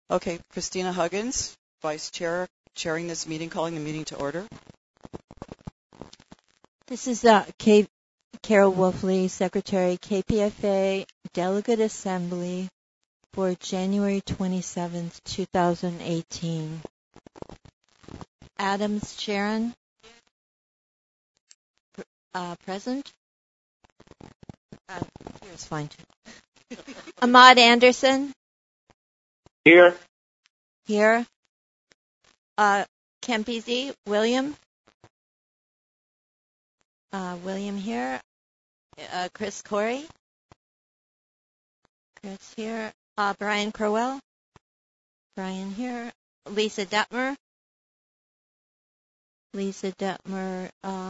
Okay, Christina Huggins, Vice Chair, chairing this meeting, calling the meeting to order. This is Carol Wolfley, Secretary, KPFA Delegate Assembly for January 27th, 2018. Adams Sharon, present. Here's fine too. Ahmad Anderson. Here. Here. Kempisi, William. William here. Chris Corey. Chris here. Brian Crowell. Brian here. Lisa Detmer. Lisa Detmer,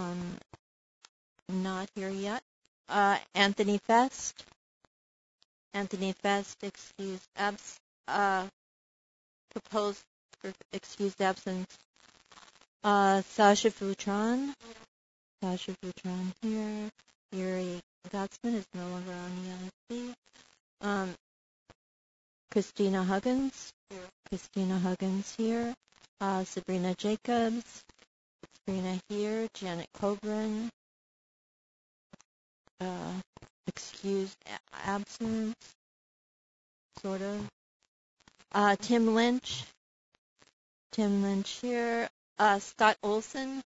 not here yet. Anthony Fest. Anthony Fest, proposed for excused absence. Sasha Futron. Sasha Futron here. Yuri Gotsman is no longer on the LSB. Christina Huggins. Christina Huggins here. Sabrina Jacobs. Sabrina here. Janet Coburn. Excused absence. Sort of. Tim Lynch. Tim Lynch here. Scott Olson.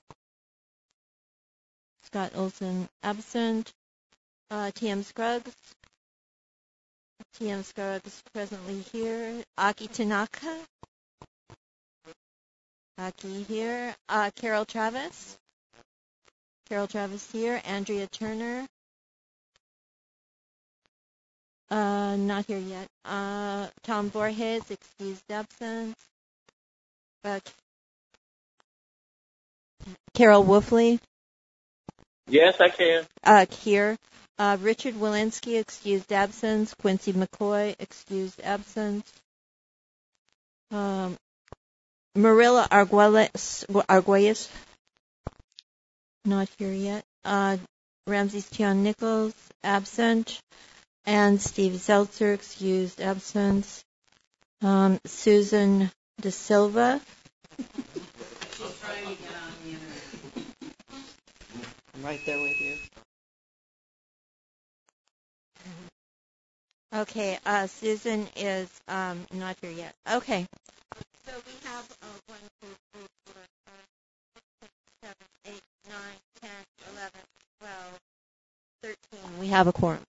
Scott Olson absent. T.M. Scruggs. T.M. Scruggs presently here. Aki Tanaka. Aki here. Carol Travis. Carol Travis here. Andrea Turner. Not here yet. Tom Borges, excused absence. Carol Wolfley. Yes, I can. Here. Richard Walensky, excused absence. Quincy McCoy, excused absence. Marilla Arguelles, not here yet. Ramses Tion Nichols, absent. And Steve Zeltzer, excused absence. Susan De Silva. I'm right there with you. Okay, Susan is not here yet. Okay. So we have 1, 2, 3, 4, 5, 6, 7, 8, 9, 10, 11, 12, 13. We have a quorum.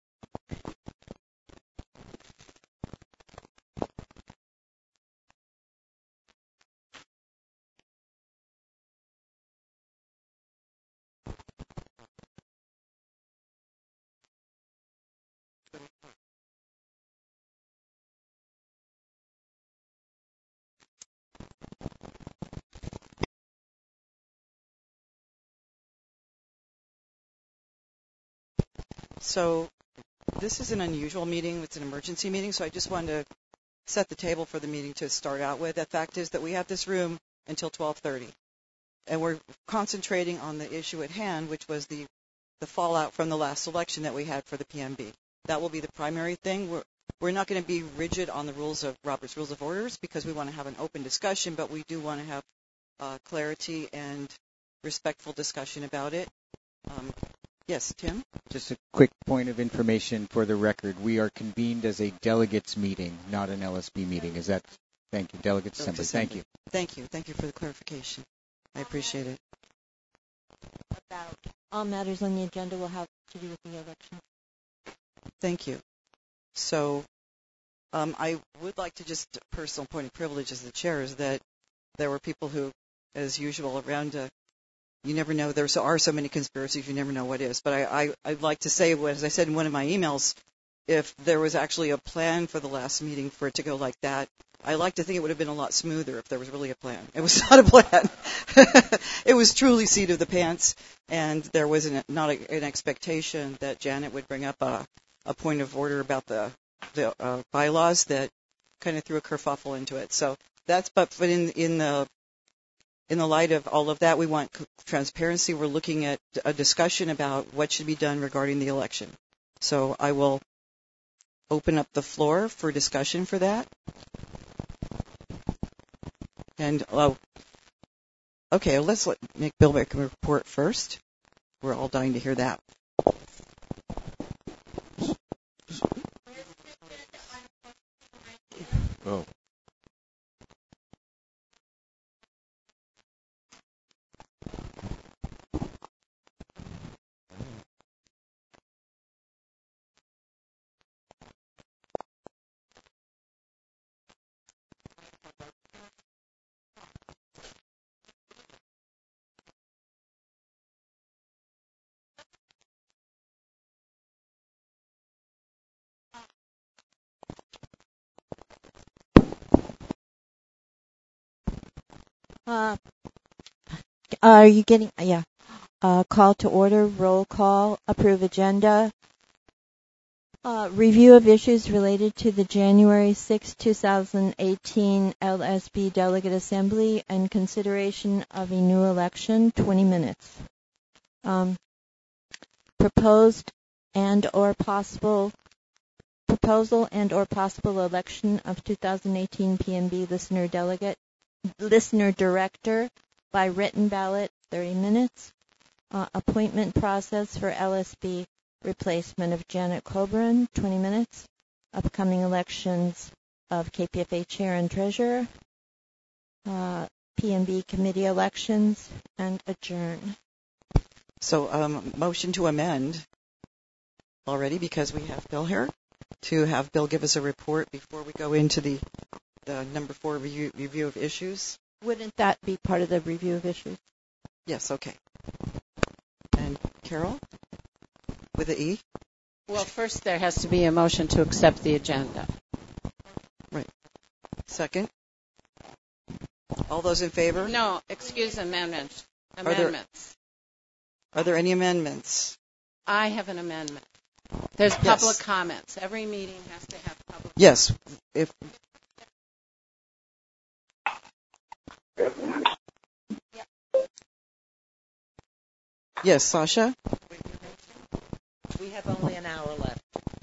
So this is an unusual meeting. It's an emergency meeting, so I just wanted to set the table for the meeting to start out with. The fact is that we have this room until 12:30, and we're concentrating on the issue at hand, which was the fallout from the last election that we had for the PMB. That will be the primary thing. We're not going to be rigid on the Robert's Rules of Orders because we want to have an open discussion, but we do want to have clarity and respectful discussion about it. Yes, Tim? Just a quick point of information for the record. We are convened as a delegates meeting, not an LSB meeting. Is that? Thank you. Delegates Assembly. Thank you. Thank you. Thank you for the clarification. I appreciate it. About all matters on the agenda will have to do with the election. Thank you. So I would like to just, personal point of privilege as the chair, is that there were people who, as usual, around you never know. There are so many conspiracies, you never know what is. But I'd like to say, as I said in one of my emails, if there was actually a plan for the last meeting for it to go like that, I like to think it would have been a lot smoother if there was really a plan. It was not a plan. It was truly seat of the pants, and there was not an expectation that Janet would bring up a point of order about the bylaws that kind of threw a kerfuffle into it. So that's, but in the light of all of that, we want transparency. We're looking at a discussion about what should be done regarding the election. So I will open up the floor for discussion for that. And okay, let's make Bill make a report first. We're all dying to hear that. Oh. Are you getting? Yeah. Call to order, roll call, approve agenda. Review of issues related to the January 6, 2018 LSB Delegate Assembly and consideration of a new election, 20 minutes. Proposal and or possible election of 2018 PMB listener director by written ballot, 30 minutes. Appointment process for LSB replacement of Janet Coburn, 20 minutes. Upcoming elections of KPFA chair and treasurer. PMB committee elections, and adjourn. So, motion to amend already, because we have Bill here, to have Bill give us a report before we go into the number 4 review of issues. Wouldn't that be part of the review of issues? Yes, okay. And Carol, with the E? Well, first there has to be a motion to accept the agenda. Right. Second? All those in favor? No, excuse amendments. Are there any amendments? I have an amendment. There's Yes. public comments. Every meeting has to have public Yes. Yes, Sasha? We have only an hour left.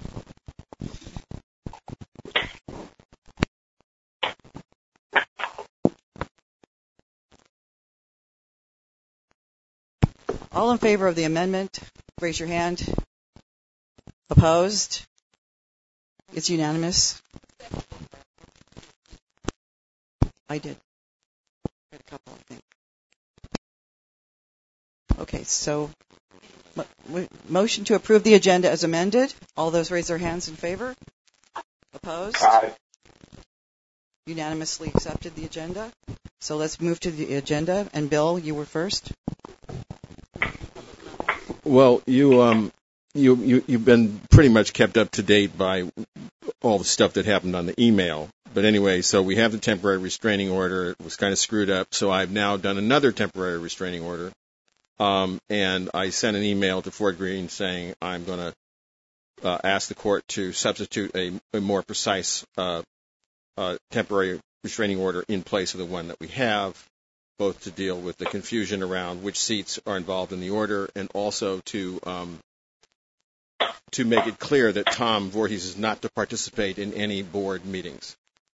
All in favor of the amendment, raise your hand. Opposed? It's unanimous. I did. Had a couple, I think. Okay, so motion to approve the agenda as amended. All those raise their hands in favor. Opposed? Aye. Unanimously accepted the agenda. So let's move to the agenda. And Bill, you were first. Well, you've been pretty much kept up to date by all the stuff that happened on the email. But anyway, so we have the temporary restraining order. It was kind of screwed up, so I've now done another temporary restraining order. And I sent an email to Fort Greene saying I'm going to ask the court to substitute a more precise temporary restraining order in place of the one that we have, both to deal with the confusion around which seats are involved in the order and also to make it clear that Tom Voorhees is not to participate in any board meetings.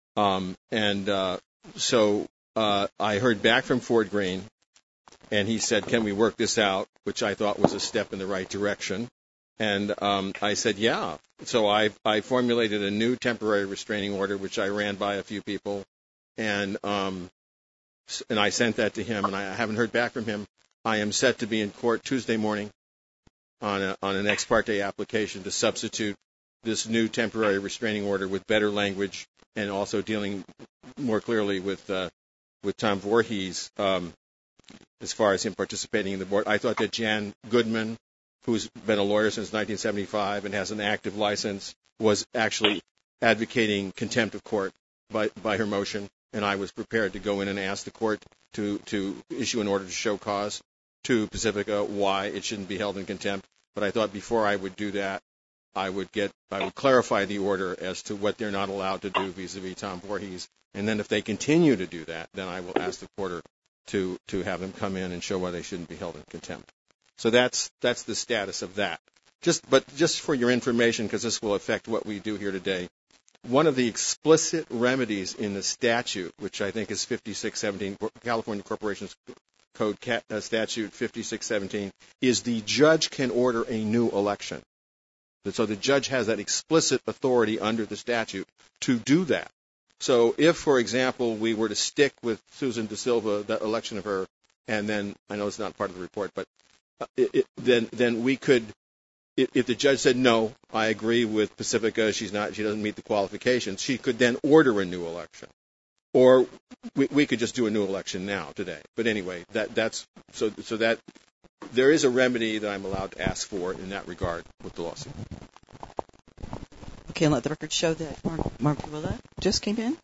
So I heard back from Fort Greene, and he said, can we work this out, which I thought was a step in the right direction. And I said, yeah. So I formulated a new temporary restraining order, which I ran by a few people, and I sent that to him, and I haven't heard back from him. I am set to be in court Tuesday morning on an ex parte application to substitute this new temporary restraining order with better language and also dealing more clearly with Tom Voorhees as far as him participating in the board. I thought that Jan Goodman, who's been a lawyer since 1975 and has an active license, was actually advocating contempt of court by her motion, and I was prepared to go in and ask the court to issue an order to show cause to Pacifica why it shouldn't be held in contempt. But I thought before I would do that, I would clarify the order as to what they're not allowed to do vis-a-vis Tom Voorhees, and then if they continue to do that, then I will ask the court to have them come in and show why they shouldn't be held in contempt. So that's the status of that. Just for your information, because this will affect what we do here today. one of the explicit remedies in the statute, which I think is 5617, California Corporations Code Statute 5617, is the judge can order a new election. So the judge has that explicit authority under the statute to do that. So if, for example, we were to stick with Susan De Silva, the election of her, and then, I know it's not part of the report, but then we could, if the judge said, no, I agree with Pacifica, she doesn't meet the qualifications, she could then order a new election. Or we could just do a new election now, today. But anyway, that's so that there is a remedy that I'm allowed to ask for in that regard with the lawsuit. Okay, and let the record show that Marilla just came in.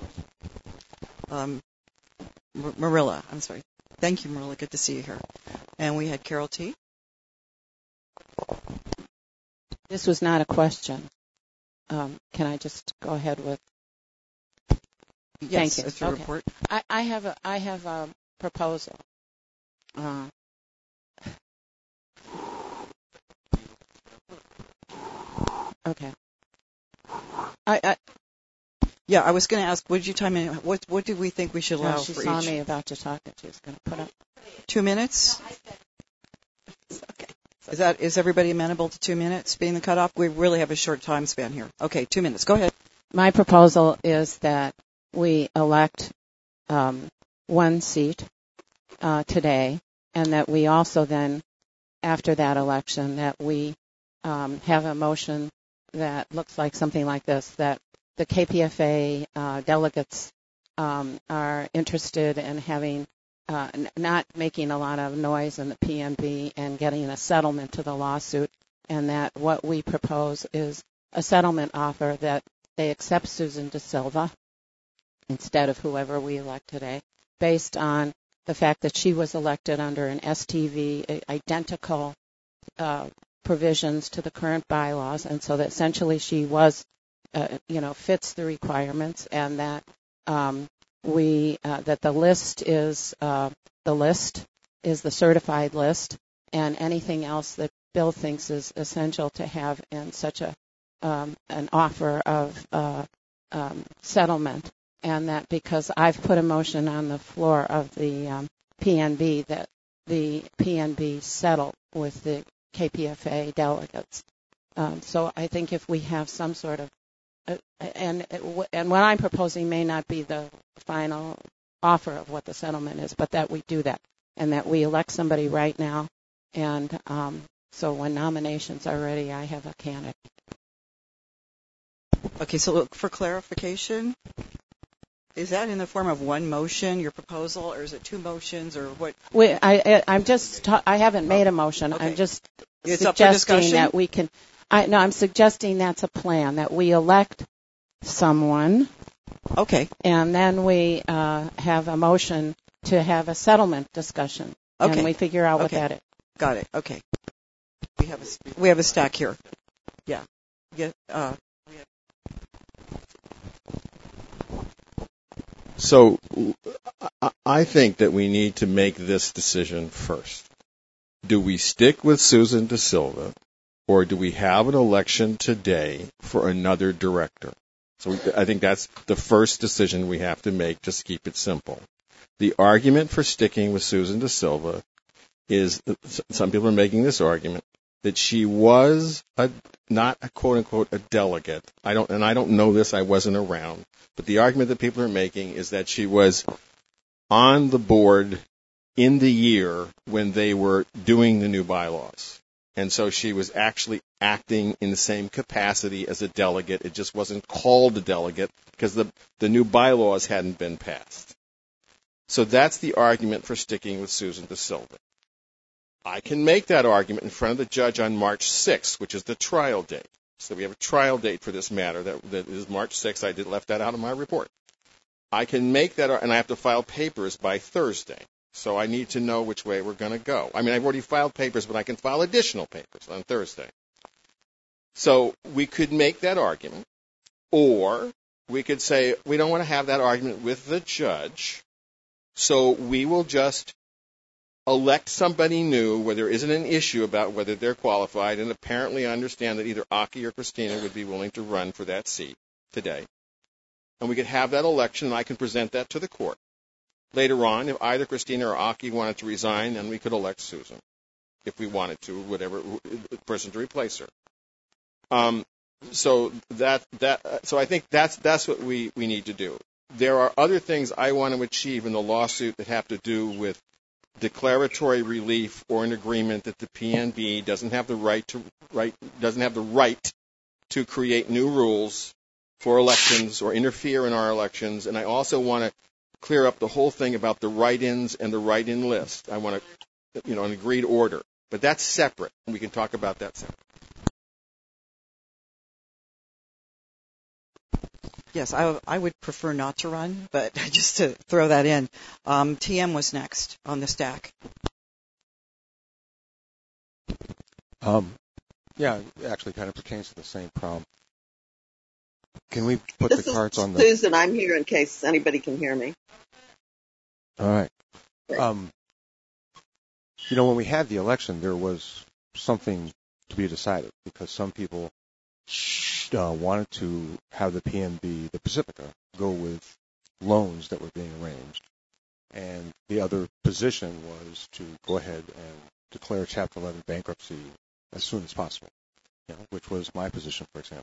Marilla, I'm sorry. Thank you, Marilla. Good to see you here. And we had Carol T. This was not a question. Can I just go ahead with? Yes, Thank you. it's your Okay. report. I have a proposal. Okay. Yeah, I was going to ask, what did you time in? What did we think we should allow She for saw each? me about to talk, and she was going to put up. 2 minutes? Okay. Is everybody amenable to 2 minutes being the cutoff? We really have a short time span here. Okay, 2 minutes. Go ahead. My proposal is that we elect one seat today, and that we also then, after that election, that we have a motion that looks like something like this, that the KPFA delegates are interested in having, not making a lot of noise in the PNB and getting a settlement to the lawsuit, and that what we propose is a settlement offer that they accept Susan De Silva instead of whoever we elect today, based on the fact that she was elected under an STV, identical provisions to the current bylaws, and so that essentially she was, fits the requirements, and that that the list is the certified list, and anything else that Bill thinks is essential to have in such an offer of settlement, and that because I've put a motion on the floor of the PNB that the PNB settle with the KPFA delegates. So I think if we have some sort of, and what I'm proposing may not be the final offer of what the settlement is, but that we do that, and that we elect somebody right now, and so when nominations are ready, I have a candidate. Okay, so look, for clarification, is that in the form of one motion, your proposal, or is it two motions, or what? I haven't made a motion. Okay. I'm just It's up for suggesting discussion? that we can. I'm suggesting that's a plan, that we elect someone, Okay, and then we have a motion to have a settlement discussion, Okay. and we figure out what Okay. that is. got it. Okay, we have a stack here. Yeah. So I think that we need to make this decision first. Do we stick with Susan De Silva, or do we have an election today for another director? So I think that's the first decision we have to make, just to keep it simple. The argument for sticking with Susan De Silva is, some people are making this argument, that she was not a quote-unquote a delegate. I don't know this, I wasn't around. But the argument that people are making is that she was on the board in the year when they were doing the new bylaws. And so she was actually acting in the same capacity as a delegate. It just wasn't called a delegate because the new bylaws hadn't been passed. So that's the argument for sticking with Susan De Silva. I can make that argument in front of the judge on March 6th, which is the trial date. So we have a trial date for this matter that is March 6th. I left that out of my report. I can make that, and I have to file papers by Thursday. So I need to know which way we're going to go. I mean, I've already filed papers, but I can file additional papers on Thursday. So we could make that argument, or we could say we don't want to have that argument with the judge, so we will just elect somebody new where there isn't an issue about whether they're qualified, and apparently I understand that either Aki or Christina would be willing to run for that seat. today, and we could have that election, and I can present that to the court. Later on, if either Christina or Aki wanted to resign, then we could elect Susan, if we wanted to, whatever person to replace her. So I think that's what we need to do. There are other things I want to achieve in the lawsuit that have to do with declaratory relief or an agreement that the PNB doesn't have the right to create new rules for elections or interfere in our elections. And I also want to clear up the whole thing about the write-ins and the write-in list. I want to, an agreed order. But that's separate, and we can talk about that separate. Yes, I would prefer not to run, but just to throw that in. TM was next on the stack. Yeah, it actually kind of pertains to the same problem. Can we put the cards on the... Susan, I'm here in case anybody can hear me. All right. When we had the election, there was something to be decided because some people wanted to have the PNB, the Pacifica, go with loans that were being arranged. And the other position was to go ahead and declare Chapter 11 bankruptcy as soon as possible, which was my position, for example.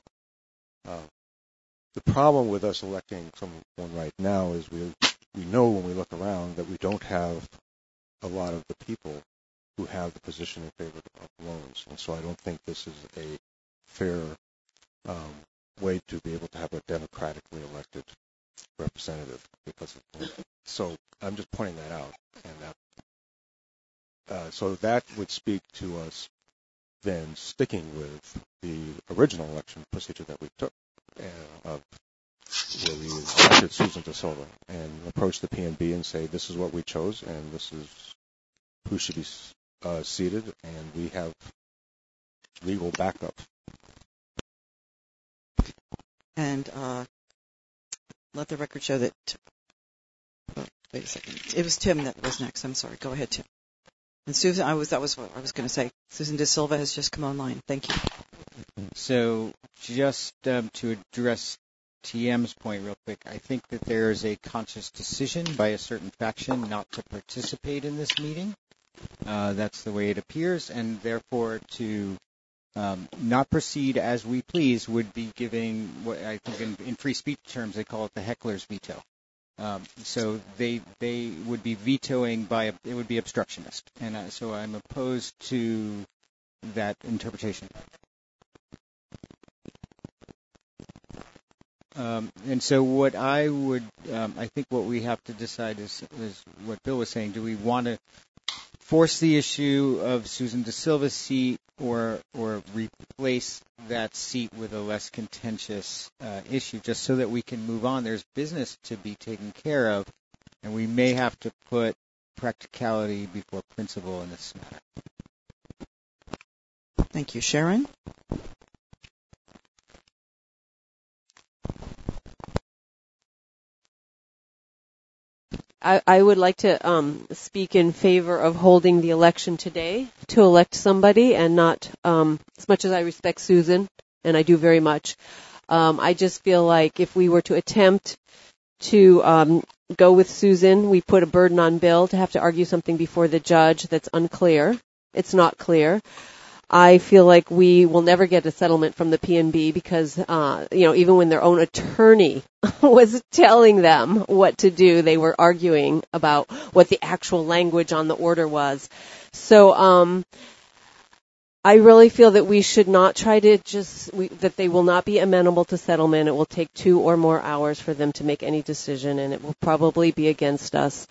The problem with us electing someone right now is we know when we look around that we don't have a lot of the people who have the position in favor of loans. And so I don't think this is a fair way to be able to have a democratically elected representative. So I'm just pointing that out. And so that would speak to us then sticking with the original election procedure that we took, where we elected Susan De Silva and approached the PNB and say, this is what we chose, and this is who should be seated, and we have legal backup. And let the record show that. Wait a second. It was Tim that was next. I'm sorry. Go ahead, Tim. And Susan, that was what I was going to say. Susan De Silva has just come online. Thank you. So just to address TM's point real quick, I think that there is a conscious decision by a certain faction not to participate in this meeting. That's the way it appears, and therefore to not proceed as we please would be giving what I think in free speech terms they call it the heckler's veto. So they would be vetoing it would be obstructionist, and so I'm opposed to that interpretation. And so what I would, I think what we have to decide is what Bill was saying. Do we want to force the issue of Susan De Silva's seat or replace that seat with a less contentious issue just so that we can move on? There's business to be taken care of, and we may have to put practicality before principle in this matter. Thank you. Sharon? I would like to speak in favor of holding the election today to elect somebody, and not, as much as I respect Susan, and I do very much, I just feel like if we were to attempt to go with Susan, we put a burden on Bill to have to argue something before the judge that's unclear. It's not clear. I feel like we will never get a settlement from the PNB because, even when their own attorney was telling them what to do, they were arguing about what the actual language on the order was. So, I really feel that we should not try to that they will not be amenable to settlement. It will take 2 or more hours for them to make any decision, and it will probably be against us.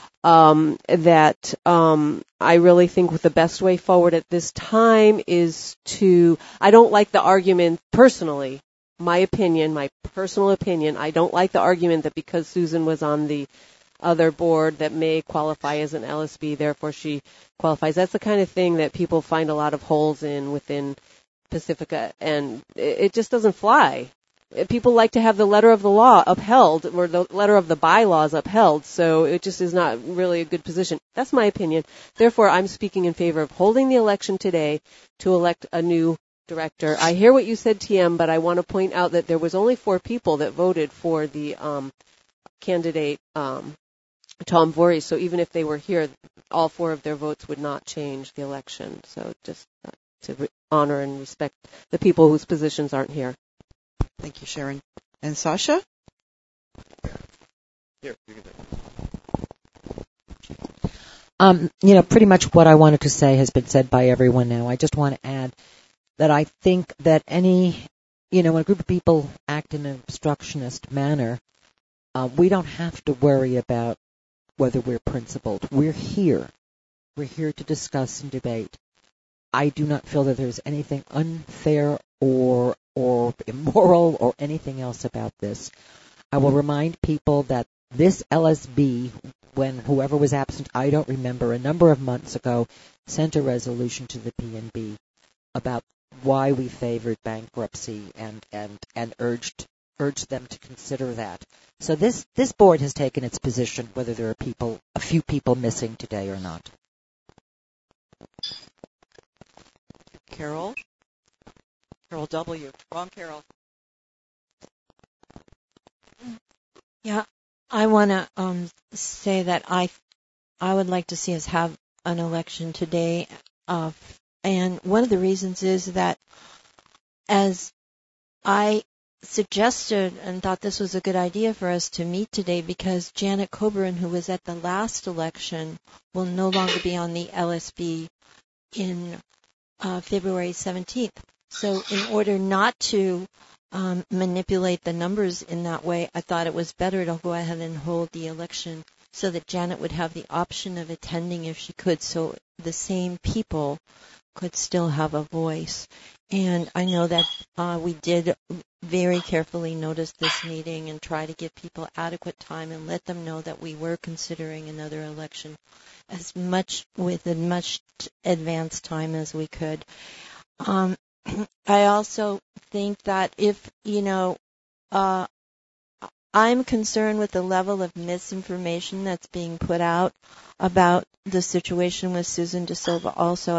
I really think the best way forward at this time is I don't like the argument personally, my personal opinion, I don't like the argument that because Susan was on the other board that may qualify as an LSB, therefore she qualifies. That's the kind of thing that people find a lot of holes in within Pacifica, and it just doesn't fly. People like to have the letter of the law upheld or the letter of the bylaws upheld, so it just is not really a good position. That's my opinion. Therefore, I'm speaking in favor of holding the election today to elect a new director. I hear what you said, TM, but I want to point out that there was only 4 people that voted for the candidate, Tom Voorhees. So even if they were here, all 4 of their votes would not change the election. So just to honor and respect the people whose positions aren't here. Thank you, Sharon. And Sasha? Here, you can take it. Pretty much what I wanted to say has been said by everyone now. I just want to add that I think that when a group of people act in an obstructionist manner, we don't have to worry about whether we're principled. We're here. We're here to discuss and debate. I do not feel that there's anything unfair or immoral or anything else about this. I will remind people that this LSB, when whoever was absent, I don't remember, a number of months ago, sent a resolution to the PNB about why we favored bankruptcy and urged them to consider that. So this board has taken its position, whether there are a few people missing today or not. Carol? Carol W. Wrong Carol. Yeah, I want to say that I would like to see us have an election today, and one of the reasons is that, as I suggested and thought this was a good idea for us to meet today, because Janet Coburn, who was at the last election, will no longer be on the LSB in February 17th. So in order not to manipulate the numbers in that way, I thought it was better to go ahead and hold the election so that Janet would have the option of attending if she could, so the same people could still have a voice. And I know that we did very carefully notice this meeting and try to give people adequate time and let them know that we were considering another election as much advanced time as we could. I also think that if, I'm concerned with the level of misinformation that's being put out about the situation with Susan DeSilva also.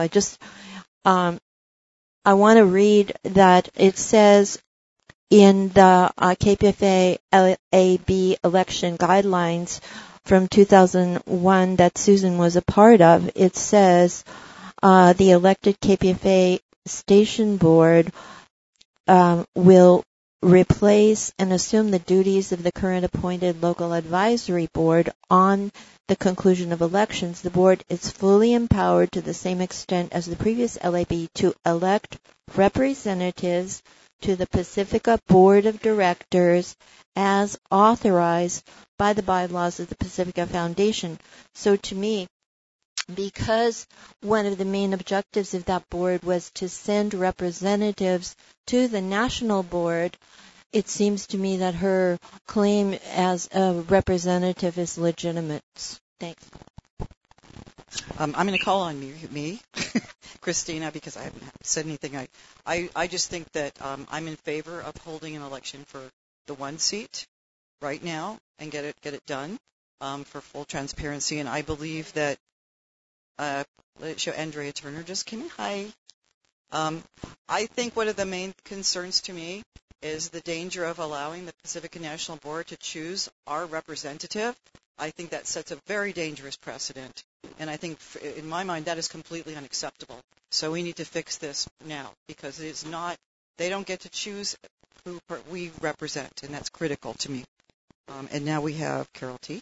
I want to read that it says in the KPFA LAB election guidelines from 2001 that Susan was a part of. It says the elected KPFA station board will replace and assume the duties of the current appointed local advisory board on the conclusion of elections. The board is fully empowered to the same extent as the previous LAB to elect representatives to the Pacifica Board of Directors as authorized by the bylaws of the Pacifica Foundation. So to me, because one of the main objectives of that board was to send representatives to the national board, it seems to me that her claim as a representative is legitimate. Thanks. I'm going to call on me, Christina, because I haven't said anything. I just think that I'm in favor of holding an election for the one seat right now and get it done for full transparency. And I believe that let it show Andrea Turner just came in. Hi. I think one of the main concerns to me is the danger of allowing the Pacifica National Board to choose our representative. I think that sets a very dangerous precedent. And I think, in my mind, that is completely unacceptable. So we need to fix this now, because it is not, they don't get to choose who we represent, and that's critical to me. And now we have Carol T.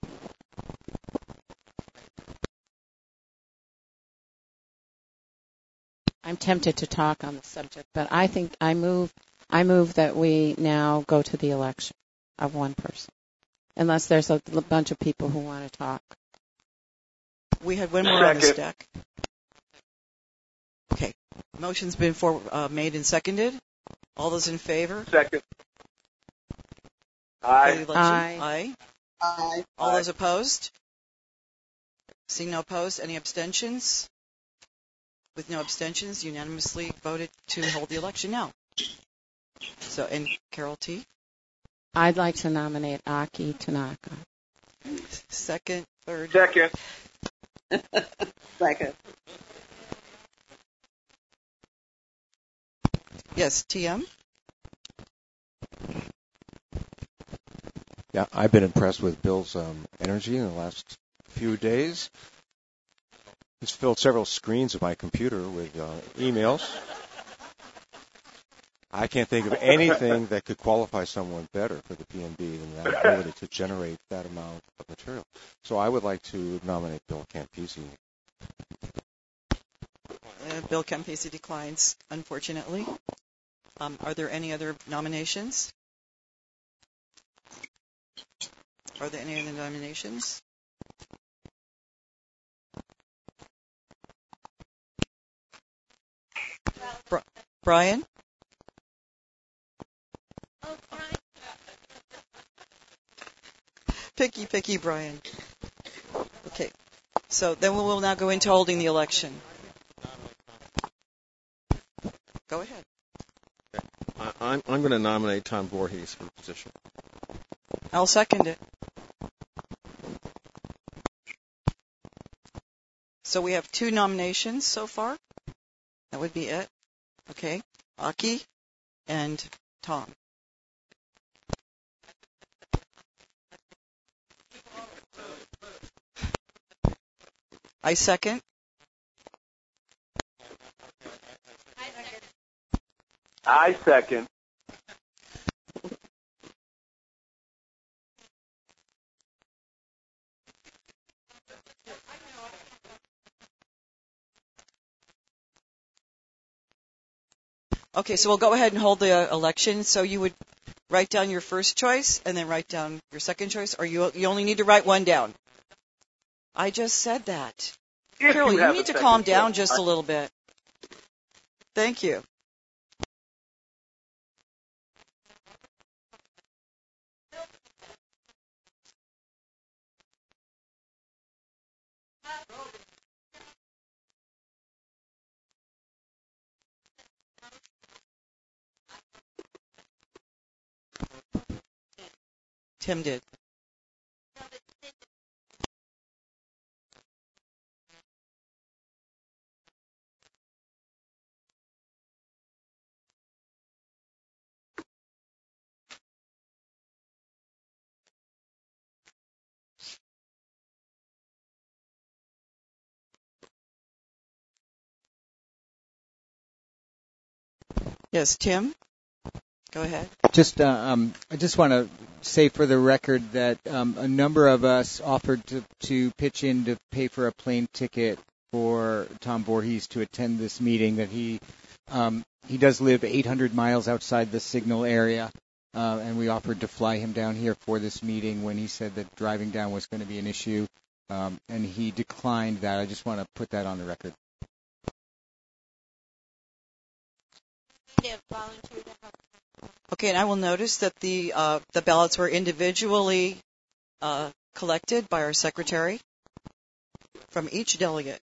I'm tempted to talk on the subject, but I think I move that we now go to the election of one person, unless there's a bunch of people who want to talk. We had one more on the stack. Okay. Motion's been made and seconded. All those in favor? Second. Aye. Aye. Aye. All those opposed? Seeing no opposed, any abstentions? With no abstentions, unanimously voted to hold the election now. So, and Carol T. I'd like to nominate Aki Tanaka. Second, third. Second. Second. Yes, TM. Yeah, I've been impressed with Bill's energy in the last few days. He's filled several screens of my computer with emails. I can't think of anything that could qualify someone better for the PNB than that ability to generate that amount of material. So I would like to nominate Bill Campisi. Bill Campisi declines, unfortunately. Are there any other nominations? Are there any other nominations? Brian? Picky Brian. Okay. So then we will now go into holding the election. Go ahead. I'm going to nominate Tom Voorhees for the position. I'll second it. So we have 2 nominations so far. That would be it. Okay. Aki and Tom. I second. I second. Okay, so we'll go ahead and hold the election. So you would write down your first choice and then write down your second choice, or you only need to write one down? I just said that. If Carol, you have need a to second calm down choice. just a little bit. Thank you. Tim did. Yes, Tim, go ahead. I just want to say for the record that a number of us offered to pitch in to pay for a plane ticket for Tom Voorhees to attend this meeting. That he does live 800 miles outside the Signal area, and we offered to fly him down here for this meeting when he said that driving down was going to be an issue, and he declined that. I just want to put that on the record. Okay, and I will notice that the ballots were individually collected by our secretary from each delegate.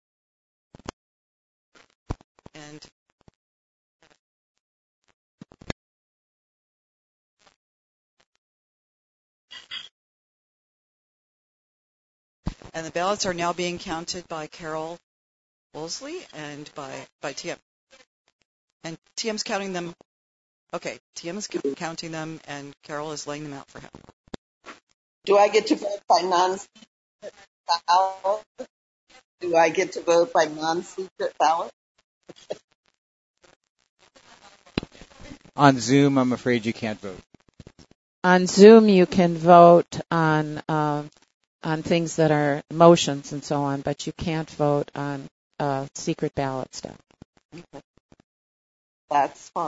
And the ballots are now being counted by Carol Wolseley and by TM. And TM's counting them. Okay, TM is counting them, and Carol is laying them out for him. Do I get to vote by non-secret ballot? Do I get to vote by non-secret ballot? On Zoom, I'm afraid you can't vote. On Zoom, you can vote on things that are motions and so on, but you can't vote on secret ballot stuff. That's fine.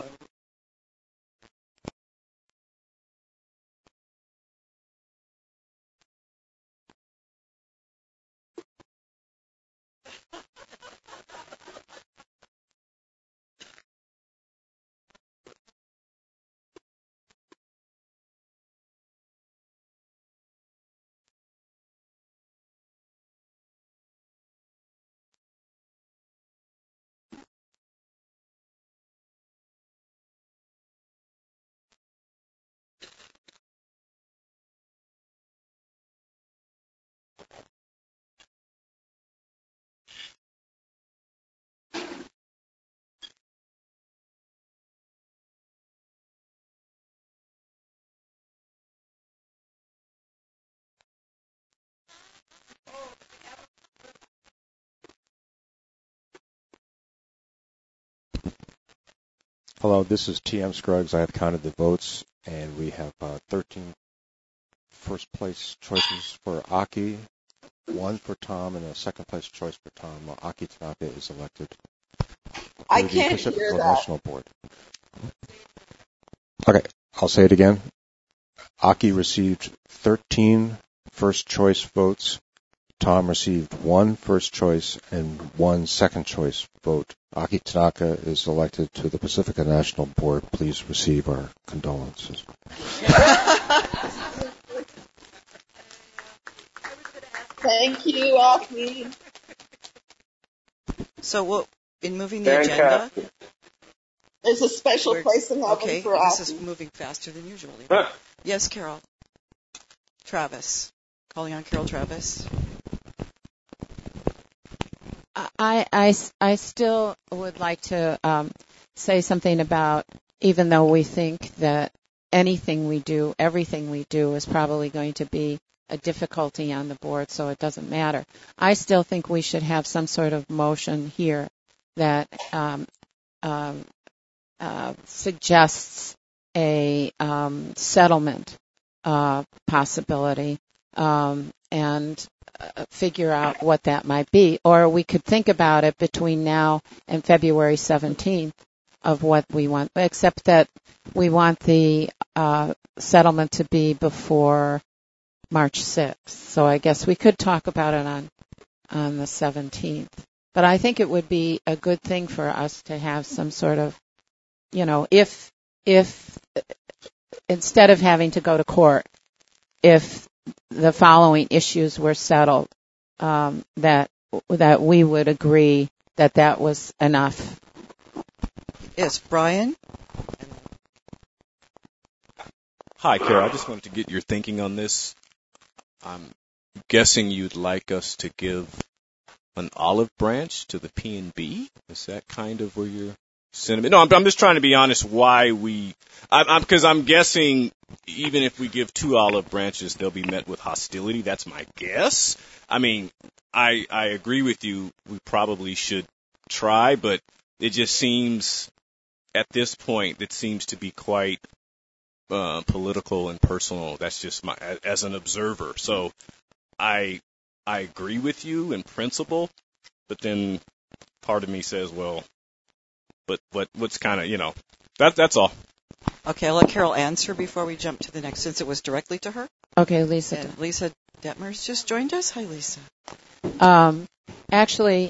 Hello, this is TM Scruggs. I have counted the votes, and we have 13 first place choices for Aki, 1 for Tom, and a second place choice for Tom. Aki Tanaka is elected I to the can't Pacific hear Coast that. National Board. Okay, I'll say it again. Aki received 13 first choice votes. Tom received 1 first choice and 1 second choice vote. Aki Tanaka is elected to the Pacifica National Board. Please receive our condolences. Thank you, Aki. So what, in moving the agenda, Fantastic. There's a special We're- place in heaven okay, for this Aki. is moving faster than usual. Huh. Yes, Carol. Travis. Calling on Carol Travis. I still would like to say something about, even though we think that anything we do, everything we do is probably going to be a difficulty on the board, so it doesn't matter. I still think we should have some sort of motion here that suggests a settlement possibility and figure out what that might be. Or we could think about it between now and February 17th of what we want, except that we want the settlement to be before March 6th. So I guess we could talk about it on the 17th. But I think it would be a good thing for us to have some sort of, if instead of having to go to court, if the following issues were settled, that we would agree that was enough. Yes, Brian. Hi, Carol. I just wanted to get your thinking on this. I'm guessing you'd like us to give an olive branch to the P&B. Is that kind of where your sentiment? No, I'm just trying to be honest. Why because I'm guessing even if we give 2 olive branches, they'll be met with hostility. That's my guess. I mean, I agree with you. We probably should try, but it just seems at this point it seems to be quite political and personal. That's just as an observer. So I agree with you in principle, but then part of me says, well, but what's kind of, that's all. Okay, I'll let Carol answer before we jump to the next, since it was directly to her. Okay, Lisa. And Lisa Detmers just joined us. Hi, Lisa. Actually,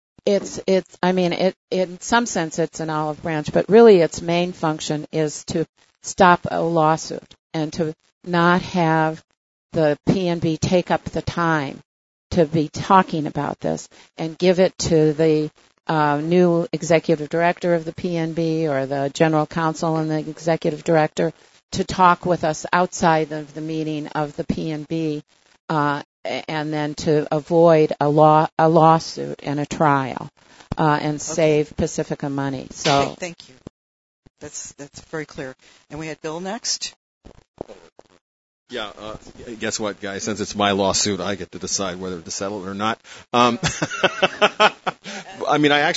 in some sense it's an olive branch, but really its main function is to stop a lawsuit and to not have the P&B take up the time to be talking about this and give it to the new executive director of the P&B or the general counsel and the executive director to talk with us outside of the meeting of the P&B and then to avoid a lawsuit and a trial and save Pacifica money. So Okay, thank you. That's very clear. And we had Bill next. Yeah, guess what, guys? Since it's my lawsuit, I get to decide whether to settle it or not. I mean, I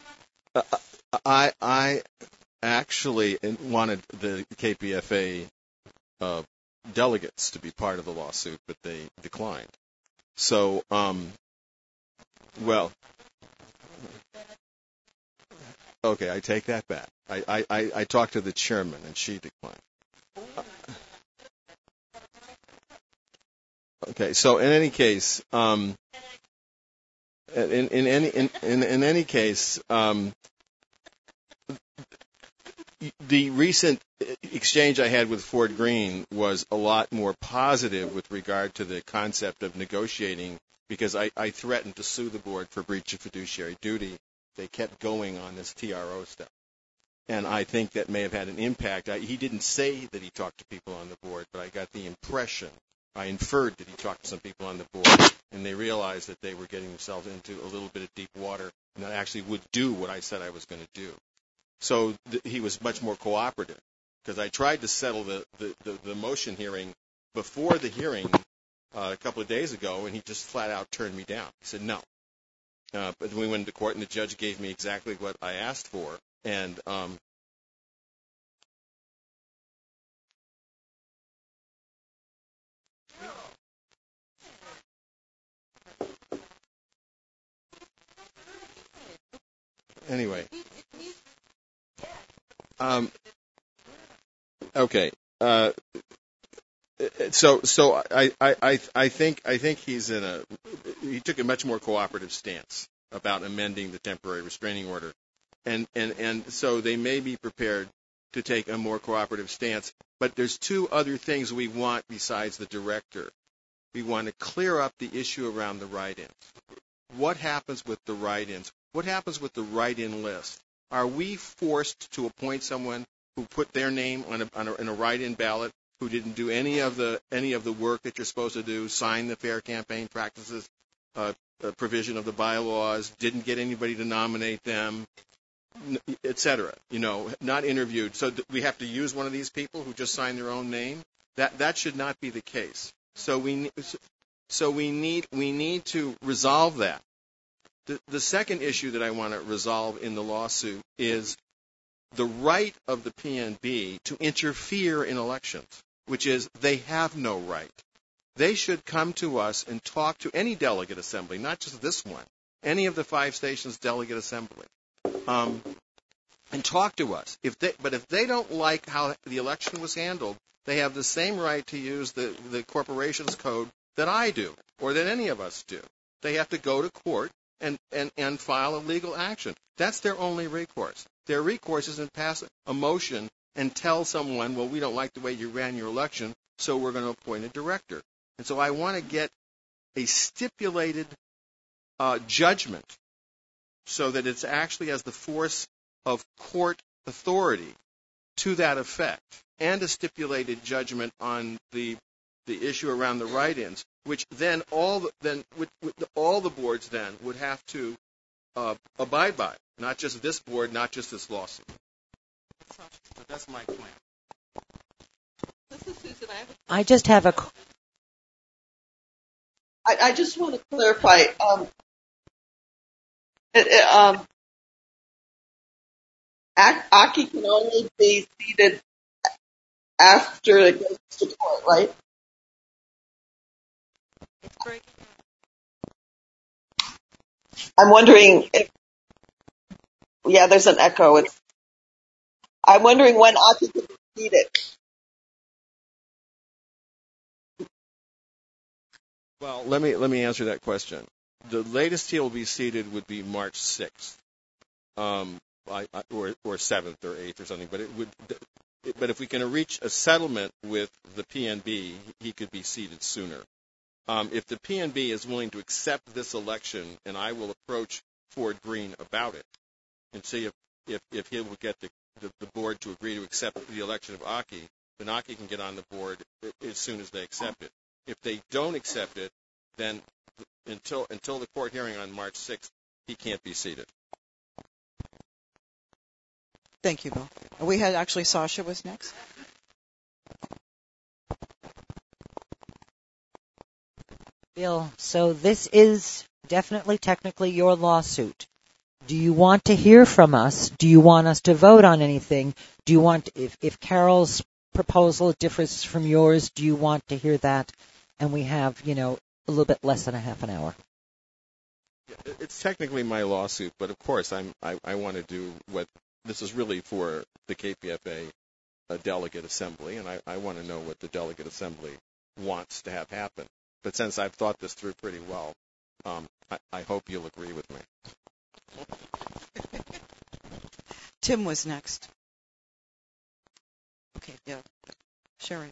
actually wanted the KPFA delegates to be part of the lawsuit, but they declined. So, well, okay, I take that back. I talked to the chairman, and she declined. Okay, so in any case, in any case, the recent exchange I had with Fort Greene was a lot more positive with regard to the concept of negotiating, because I threatened to sue the board for breach of fiduciary duty. They kept going on this TRO stuff, and I think that may have had an impact. He didn't say that he talked to people on the board, but I got the impression. I inferred that he talked to some people on the board, and they realized that they were getting themselves into a little bit of deep water, and that I actually would do what I said I was going to do. So he was much more cooperative, because I tried to settle the motion hearing before the hearing a couple of days ago, and he just flat out turned me down. He said no. But we went to court, and the judge gave me exactly what I asked for, and Anyway. Okay. So I think he took a much more cooperative stance about amending the temporary restraining order, and so they may be prepared to take a more cooperative stance. But there's two other things we want besides the director. We want to clear up the issue around the write-ins. What happens with the write-ins? What happens with the write-in list? Are we forced to appoint someone who put their name in a write-in ballot, who didn't do any of the work that you're supposed to do, sign the fair campaign practices provision of the bylaws, didn't get anybody to nominate them, etc. Not interviewed. So we have to use one of these people who just signed their own name. That should not be the case. So we need to resolve that. The second issue that I want to resolve in the lawsuit is the right of the PNB to interfere in elections, which is they have no right. They should come to us and talk to any delegate assembly, not just this one, any of the 5 stations delegate assembly, and talk to us. But if they don't like how the election was handled, they have the same right to use the corporation's code that I do or that any of us do. They have to go to court and file a legal action. That's their only recourse. Their recourse is to pass a motion and tell someone, well, we don't like the way you ran your election, so we're going to appoint a director. And so I want to get a stipulated judgment so that it actually has the force of court authority to that effect, and a stipulated judgment on the issue around the write-ins, which then all the boards then would have to abide by, not just this board, not just this lawsuit. But that's my plan. This is Susan. I just have a. I just want to clarify. Aki can only be seated after it goes to court, right? I'm wondering if, there's an echo. I'm wondering when Aki can be seated. Well, let me answer that question. The latest he will be seated would be March 6th, or 7th or 8th or something. But if we can reach a settlement with the PNB, he could be seated sooner. If the PNB is willing to accept this election, and I will approach Ford Green about it and see if he will get the board to agree to accept the election of Aki, then Aki can get on the board as soon as they accept it. If they don't accept it, then until the court hearing on March 6th, he can't be seated. Thank you, Bill. We had actually Sasha was next. Bill, so this is definitely technically your lawsuit. Do you want to hear from us? Do you want us to vote on anything? Do you want, if Carol's proposal differs from yours, do you want to hear that? And we have, a little bit less than a half an hour. It's technically my lawsuit, but of course I want to do what this is really for the KPFA delegate assembly, and I want to know what the delegate assembly wants to have happen. But since I've thought this through pretty well, I hope you'll agree with me. Tim was next. Okay, yeah. Sherry.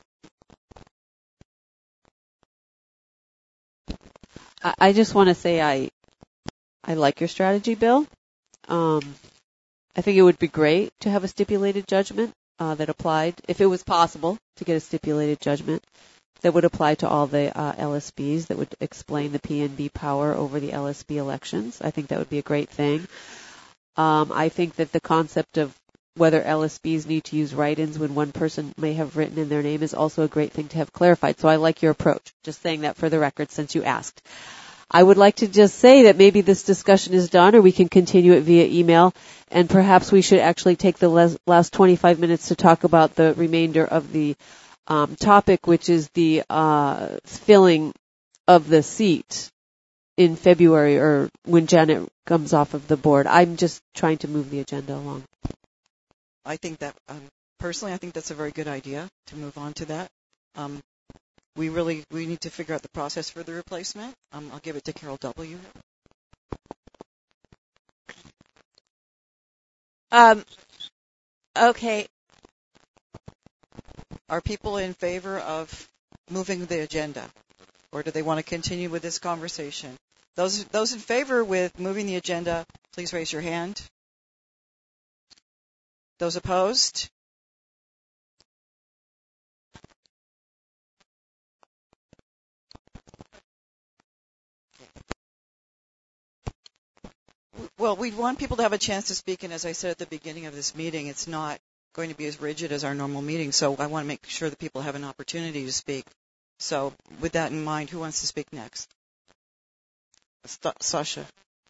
I just want to say I like your strategy, Bill. I think it would be great to have a stipulated judgment that applied, if it was possible to get a stipulated judgment that would apply to all the LSBs, that would explain the PNB power over the LSB elections. I think that would be a great thing. I think that the concept of whether LSBs need to use write-ins when one person may have written in their name is also a great thing to have clarified. So I like your approach. Just saying that for the record since you asked. I would like to just say that maybe this discussion is done, or we can continue it via email, and perhaps we should actually take the last 25 minutes to talk about the remainder of the topic, which is the filling of the seat in February or when Janet comes off of the board. I'm just trying to move the agenda along. I think that, personally, I think that's a very good idea to move on to that. We need to figure out the process for the replacement. I'll give it to Carol W. Okay. Are people in favor of moving the agenda, or do they want to continue with this conversation? Those in favor with moving the agenda, please raise your hand. Those opposed? Well, we want people to have a chance to speak, and as I said at the beginning of this meeting, it's not going to be as rigid as our normal meeting, so I want to make sure that people have an opportunity to speak. So with that in mind, who wants to speak next? Sasha.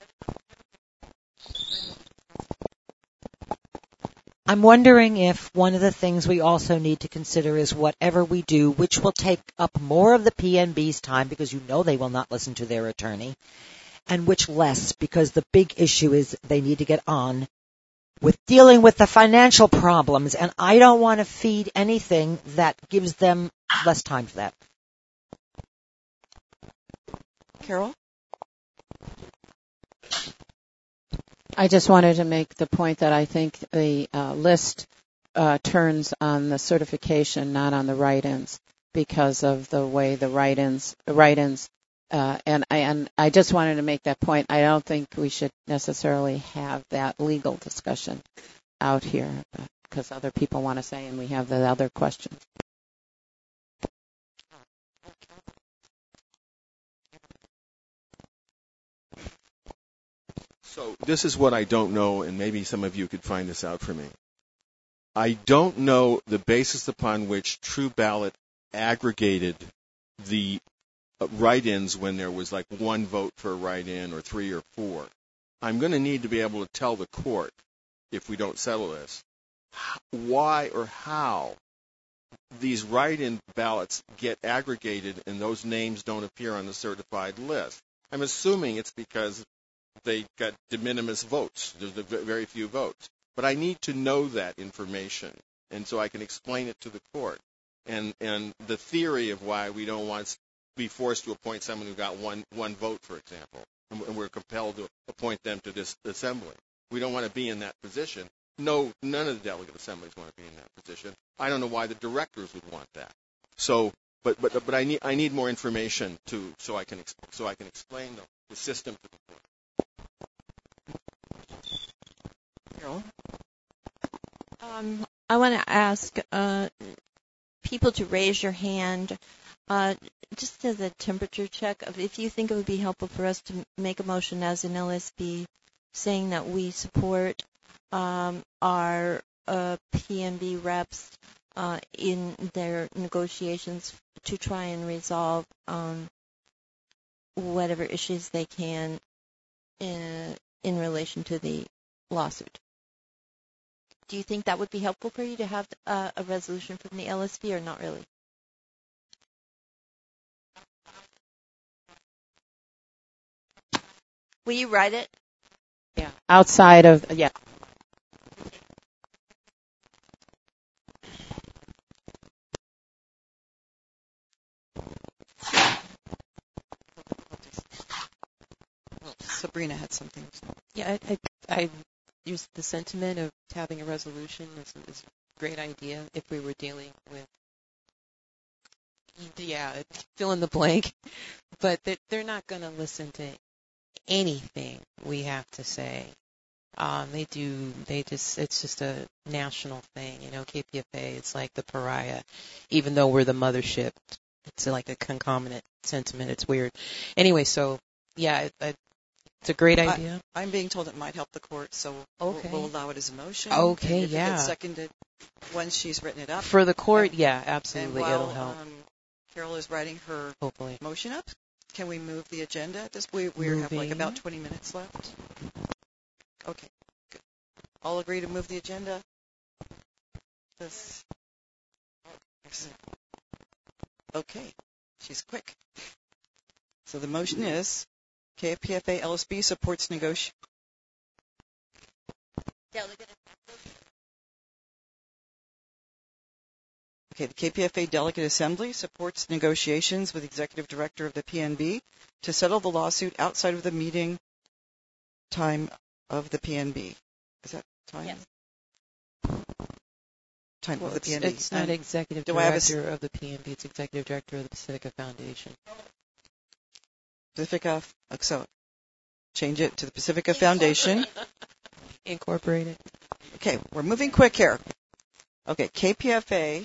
I'm wondering if one of the things we also need to consider is whatever we do, which will take up more of the PNB's time because you know they will not listen to their attorney, and which less because the big issue is they need to get on with dealing with the financial problems, and I don't want to feed anything that gives them less time for that. Carol? I just wanted to make the point that I think the list turns on the certification, not on the write-ins, because of the way the write-ins, and I just wanted to make that point. I don't think we should necessarily have that legal discussion out here because other people want to say, and we have the other questions. So this is what I don't know, and maybe some of you could find this out for me. I don't know the basis upon which True Ballot aggregated the write-ins when there was like one vote for a write-in or 3 or 4. I'm going to need to be able to tell the court, if we don't settle this, why or how these write-in ballots get aggregated and those names don't appear on the certified list. I'm assuming it's because they got de minimis votes. There's very few votes. But I need to know that information, and so I can explain it to the court. And the theory of why we don't want to be forced to appoint someone who got one vote, for example, and we're compelled to appoint them to this assembly. We don't want to be in that position. No, none of the delegate assemblies want to be in that position. I don't know why the directors would want that. So, but I need more information so I can explain the system to the court. Carol? I want to ask people to raise your hand just as a temperature check of if you think it would be helpful for us to make a motion as an LSB saying that we support our PNB reps in their negotiations to try and resolve whatever issues they can in relation to the lawsuit. Do you think that would be helpful for you to have a resolution from the LSB or not really? Will you write it? Yeah. Outside of, yeah. Sabrina had something. Yeah, I use the sentiment of having a resolution is a great idea if we were dealing with, fill in the blank, but they're not going to listen to anything we have to say. It's just a national thing, KPFA, it's like the pariah, even though we're the mothership. It's like a concomitant sentiment. It's weird. Anyway, so, yeah, it's a great idea. I'm being told it might help the court, so okay. we'll allow it as a motion. Okay, if yeah. It gets seconded once she's written it up. For the court, yeah, absolutely, and while, it'll help. Carol is writing her hopefully motion up. Can we move the agenda at this point? We have like about 20 minutes left. Okay, good. All agree to move the agenda? This. Okay, she's quick. So the motion is KPFA LSB supports the KPFA Delegate Assembly supports negotiations with the Executive Director of the PNB to settle the lawsuit outside of the meeting time of the PNB. Is that time? Yes. Time Well, of the PNB. it's not executive do I have director of the PNB. It's executive director of the Pacifica Foundation. Pacifica, so change it to the Pacifica Foundation. Incorporated. Okay, we're moving quick here. Okay, KPFA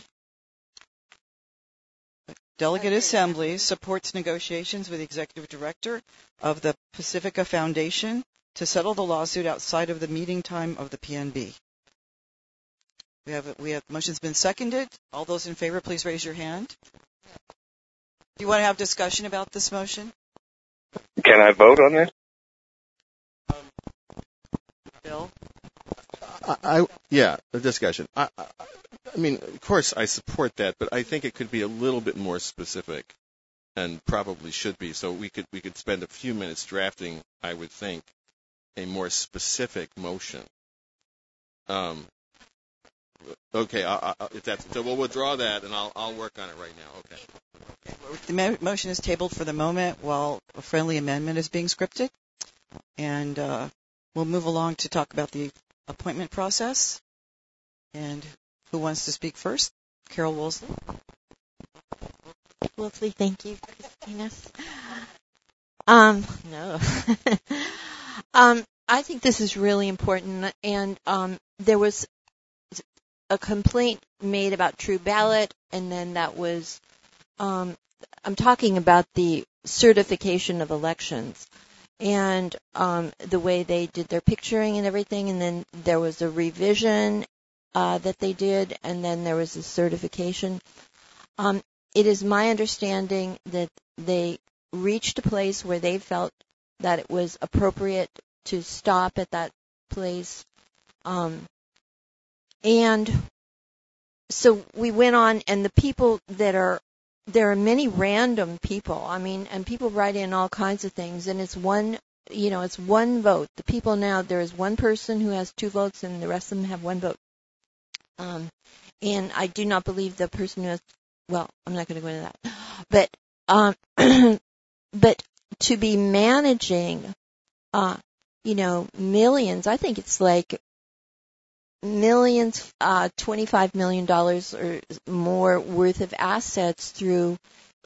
Delegate Assembly supports negotiations with the Executive Director of the Pacifica Foundation to settle the lawsuit outside of the meeting time of the PNB. We have motion's been seconded. All those in favor, please raise your hand. Do you want to have discussion about this motion? Can I vote on this? Bill? Yeah, the discussion. I mean, of course, I support that, but I think it could be a little bit more specific, and probably should be. So we could spend a few minutes drafting, I would think, a more specific motion. Okay, if that's so, we'll withdraw that, and I'll work on it right now. Okay. The motion is tabled for the moment while a friendly amendment is being scripted, and we'll move along to talk about the appointment process. And who wants to speak first? Carol Woolsey. Lovely, thank you, Christina. No. I think this is really important, and there was a complaint made about True Ballot, and then that was, I'm talking about the certification of elections, and the way they did their picturing and everything, and then there was a revision that they did, and then there was a certification. It is my understanding that they reached a place where they felt that it was appropriate to stop at that place. And so we went on, and the people there are many random people. I mean, and people write in all kinds of things, and it's one vote. The people now, there is one person who has 2 votes, and the rest of them have 1 vote. And I do not believe the person who has, well, I'm not going to go into that. But, but to be managing, millions, I think it's like millions, $25 million or more worth of assets through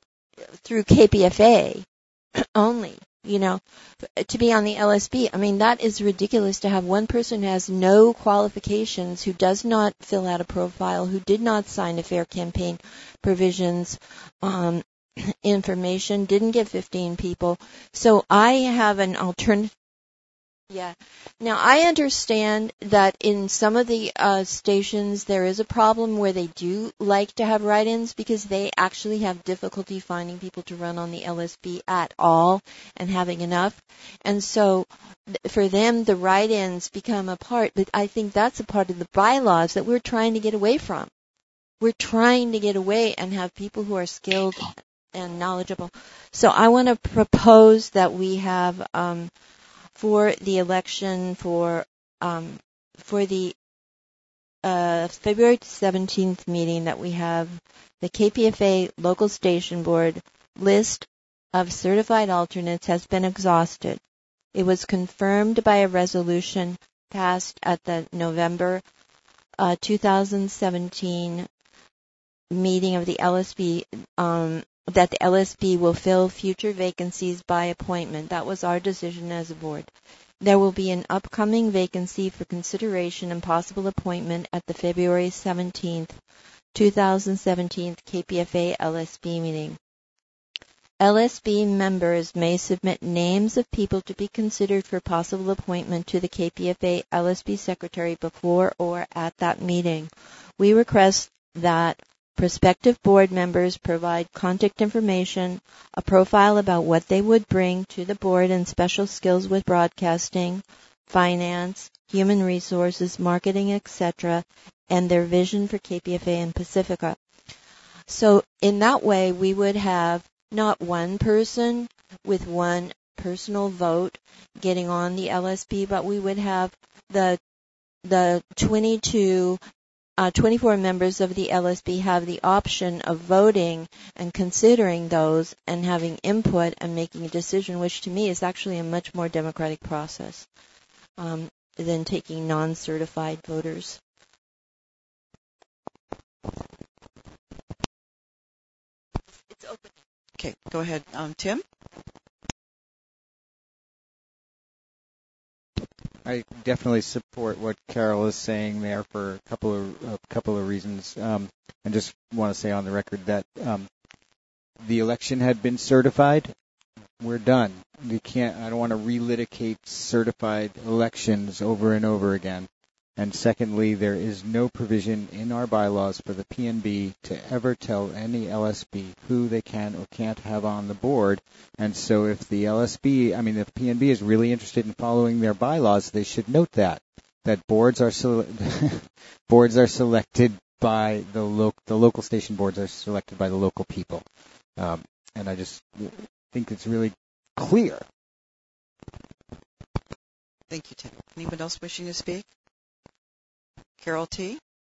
KPFA only. To be on the LSB, I mean, that is ridiculous to have one person who has no qualifications, who does not fill out a profile, who did not sign a fair campaign provisions information, didn't get 15 people. So I have an alternative. Yeah. Now, I understand that in some of the stations there is a problem where they do like to have write-ins because they actually have difficulty finding people to run on the LSB at all and having enough. And so for them, the write-ins become a part, but I think that's a part of the bylaws that we're trying to get away from. We're trying to get away and have people who are skilled and knowledgeable. So I want to propose that we have for the election for the February 17th meeting, that we have the KPFA local station board list of certified alternates has been exhausted. It was confirmed by a resolution passed at the November 2017 meeting of the LSB that the LSB will fill future vacancies by appointment. That was our decision as a board. There will be an upcoming vacancy for consideration and possible appointment at the February 17th, 2017 KPFA LSB meeting. LSB members may submit names of people to be considered for possible appointment to the KPFA LSB secretary before or at that meeting. We request that prospective board members provide contact information, a profile about what they would bring to the board and special skills with broadcasting, finance, human resources, marketing, etc., and their vision for KPFA and Pacifica. So in that way, we would have not one person with one personal vote getting on the LSP, but we would have the 24 members of the LSP have the option of voting and considering those and having input and making a decision, which to me is actually a much more democratic process than taking non-certified voters. It's open. Okay, go ahead. Tim? I definitely support what Carol is saying there for a couple of reasons. I just want to say on the record that the election had been certified. We're done. I don't want to relitigate certified elections over and over again. And secondly, there is no provision in our bylaws for the PNB to ever tell any LSB who they can or can't have on the board. And so if the PNB is really interested in following their bylaws, they should note that boards are boards are selected by the local station boards are selected by the local people. And I just think it's really clear. Thank you, Tim. Anyone else wishing to speak? Carol T.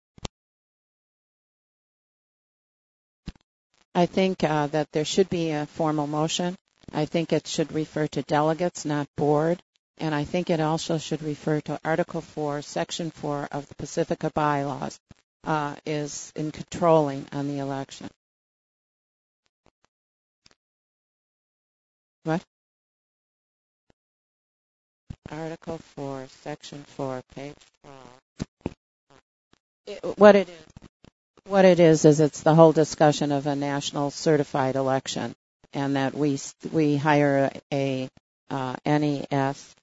I think that there should be a formal motion. I think it should refer to delegates, not board. And I think it also should refer to Article 4, Section 4 of the Pacifica bylaws is in controlling on the election. What? Article 4, Section 4, page 12. What it is it's the whole discussion of a national certified election, and that we hire a NES,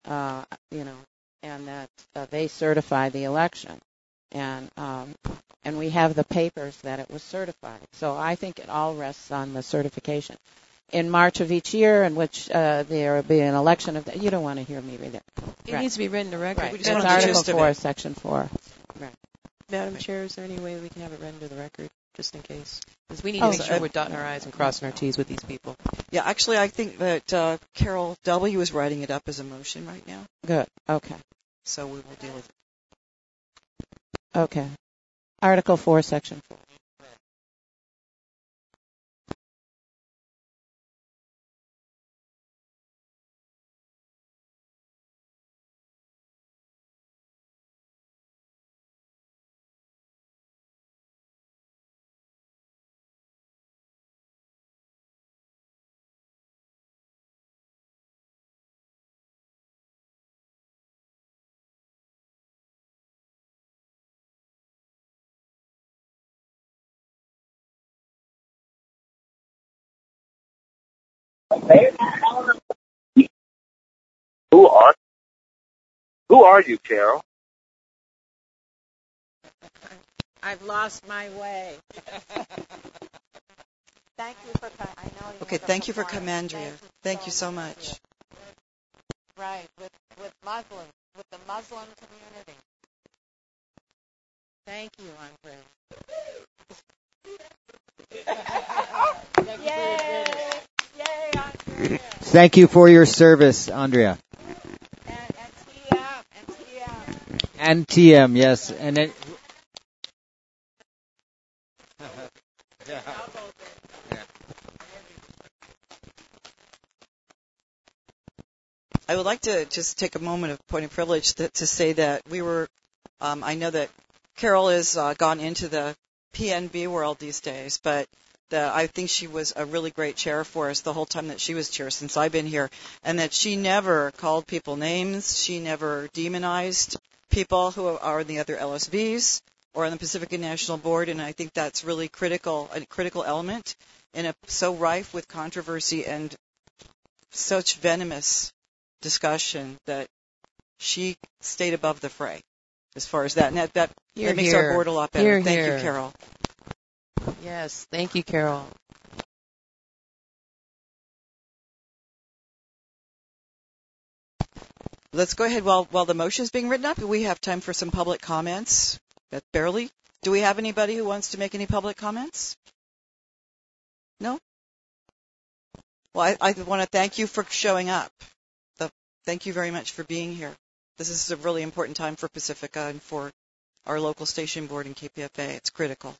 and that they certify the election, and we have the papers that it was certified. So I think it all rests on the certification. In March of each year, in which there will be an election of you don't want to hear me read it. It needs to be written to record. Right. We just That's want Article 4, Section 4. Right. Madam Chair, is there any way we can have it read into the record, just in case? Because we need to make sure we're dotting our I's and crossing our T's with these people. Yeah, actually, I think that Carol W. is writing it up as a motion right now. Good. Okay. So we will deal with it. Okay. Article 4, Section 4. Who are you, Carol? I've lost my way. Thank you for coming. Okay, thank you for coming, Andrea. Thank you so much. Right, with Muslims, with the Muslim community. Thank you, Andrea. Yay! Yay, Andrea. Thank you for your service, Andrea. And TM, yes. And then I would like to just take a moment of point of privilege to say that we were, I know that Carol has gone into the PNB world these days, but I think she was a really great chair for us the whole time that she was chair since I've been here, and that she never called people names, she never demonized people who are in the other LSVs or on the Pacifica National Board, and I think that's really critical, a critical element in a so rife with controversy and such venomous discussion that she stayed above the fray as far as that. And that makes our board a lot better. Thank you, Carol. Yes, thank you, Carol. Let's go ahead while the motion is being written up. We have time for some public comments. Barely. Do we have anybody who wants to make any public comments? No? Well, I want to thank you for showing up. Thank you very much for being here. This is a really important time for Pacifica and for our local station board and KPFA. It's critical.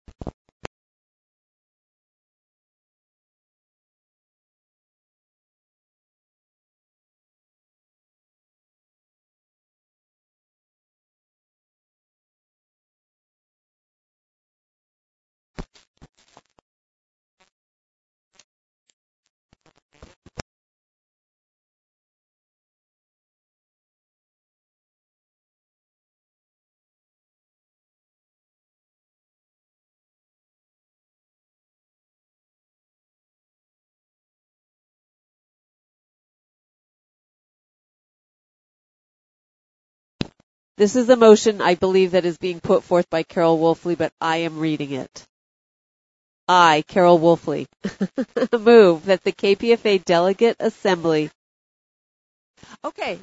This is the motion, I believe, that is being put forth by Carol Wolfley, but I am reading it. I, Carol Wolfley, move that the KPFA Delegate Assembly. Okay.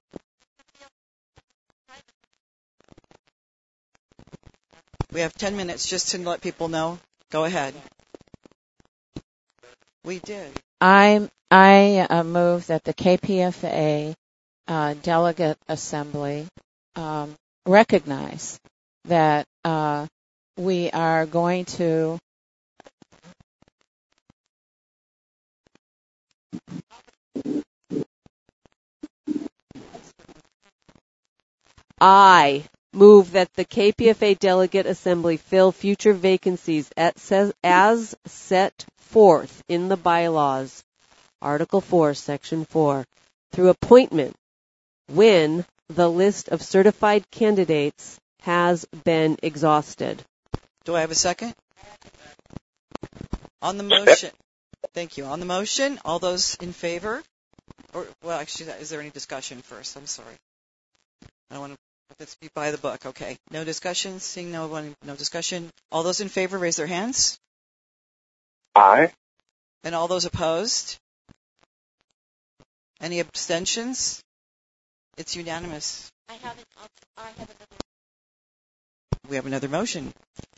We have 10 minutes just to let people know. Go ahead. We did. I move that the KPFA Delegate Assembly recognize that we are going to I move that the KPFA Delegate Assembly fill future vacancies as set forth in the bylaws, Article 4, Section 4, through appointment when the list of certified candidates has been exhausted. Do I have a second? On the motion. Thank you. On the motion, all those in favor? Well, actually, is there any discussion first? I'm sorry. I don't want to. Let's be by the book. Okay. No discussion. Seeing no one, no discussion. All those in favor, raise their hands. Aye. And all those opposed? Any abstentions? It's unanimous. We have another motion.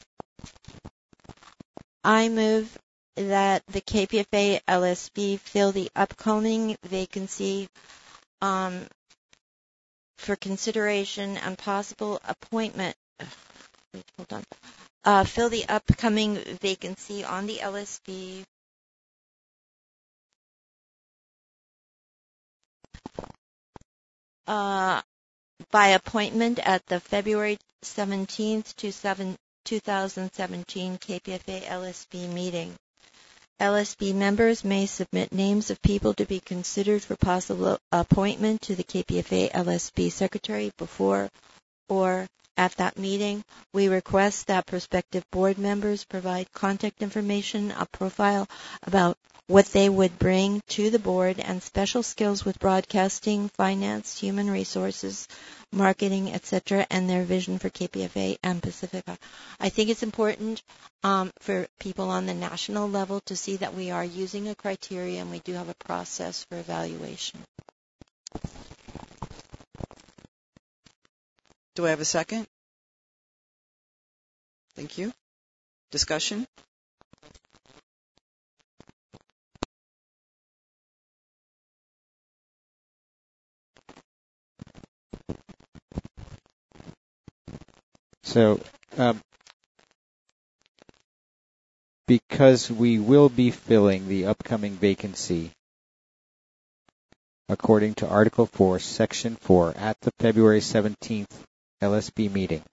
I move that the KPFA LSB fill the upcoming vacancy for consideration and possible appointment. Fill the upcoming vacancy on the LSB by appointment at the February 17th to 2017 KPFA LSB meeting. LSB members may submit names of people to be considered for possible appointment to the KPFA LSB secretary before or at that meeting. We request that prospective board members provide contact information, a profile about what they would bring to the board, and special skills with broadcasting, finance, human resources, marketing, etc., and their vision for KPFA and Pacifica. I think it's important for people on the national level to see that we are using a criteria and we do have a process for evaluation. Do I have a second? Thank you. Discussion? So, because we will be filling the upcoming vacancy according to Article 4, Section 4, at the February 17th LSB meeting,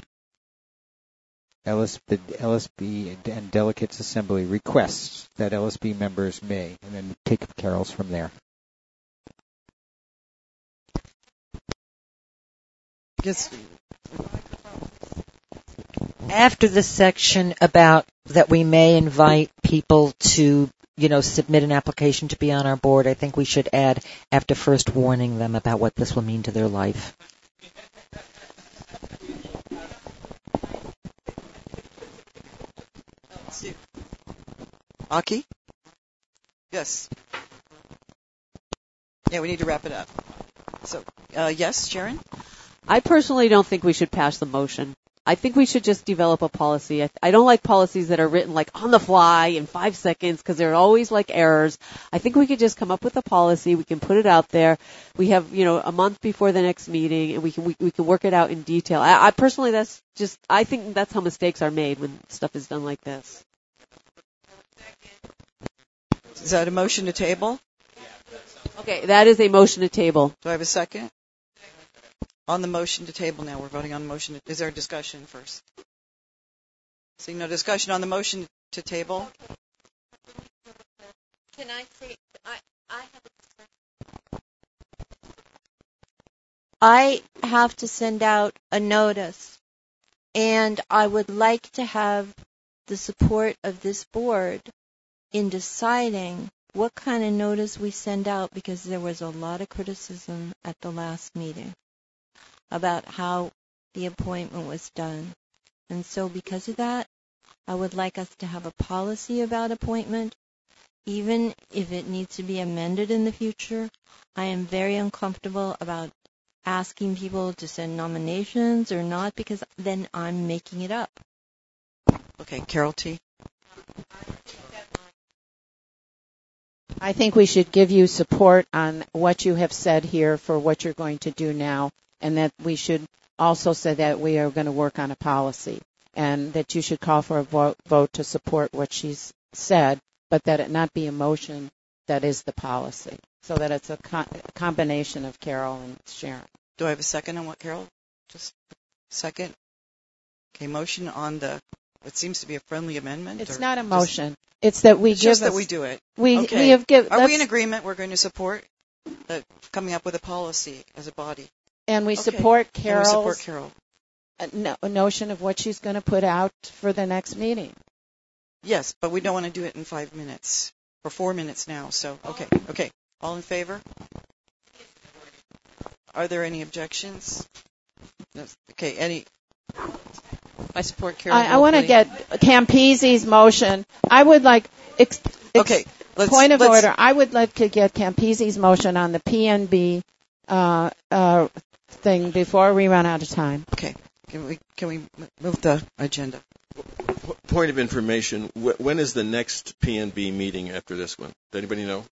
the LSB and Delegates Assembly requests that LSB members may, and then take Carol's from there. Yes. After the section about that we may invite people to, submit an application to be on our board, I think we should add, after first warning them about what this will mean to their life. Aki? Yes. Yeah, we need to wrap it up. So, yes, Sharon? I personally don't think we should pass the motion. I think we should just develop a policy. I don't like policies that are written like on the fly in 5 seconds because there are always like errors. I think we could just come up with a policy. We can put it out there. We have, a month before the next meeting, and we can work it out in detail. I personally, I think that's how mistakes are made when stuff is done like this. Is that a motion to table? Okay, that is a motion to table. Do I have a second? On the motion to table now. We're voting on the motion. Is there a discussion first? Seeing no discussion on the motion to table? Can I say, I have to send out a notice, and I would like to have the support of this board in deciding what kind of notice we send out, because there was a lot of criticism at the last meeting about how the appointment was done. And so because of that, I would like us to have a policy about appointment, even if it needs to be amended in the future. I am very uncomfortable about asking people to send nominations or not, because then I'm making it up. Okay, Carol T. I think we should give you support on what you have said here for what you're going to do now, and that we should also say that we are going to work on a policy, and that you should call for a vote to support what she's said, but that it not be a motion that is the policy, so that it's a combination of Carol and Sharon. Do I have a second on what Carol? Just a second. Okay, motion on what seems to be a friendly amendment? It's not a motion. It's that we just that we do it. We have given. Are we in agreement? We're going to support coming up with a policy as a body. And we support Carol's and we support Carol. Notion of what she's going to put out for the next meeting. Yes, but we don't want to do it in 5 minutes or 4 minutes now. So, okay. All in favor? Are there any objections? No. Okay, any? I support Carol. I want to get Campese's motion. I would like. Point of order. I would like to get Campese's motion on the PNB thing before we run out of time. Okay. Can we move the agenda? Point of information: when is the next PNB meeting after this one? Does anybody know?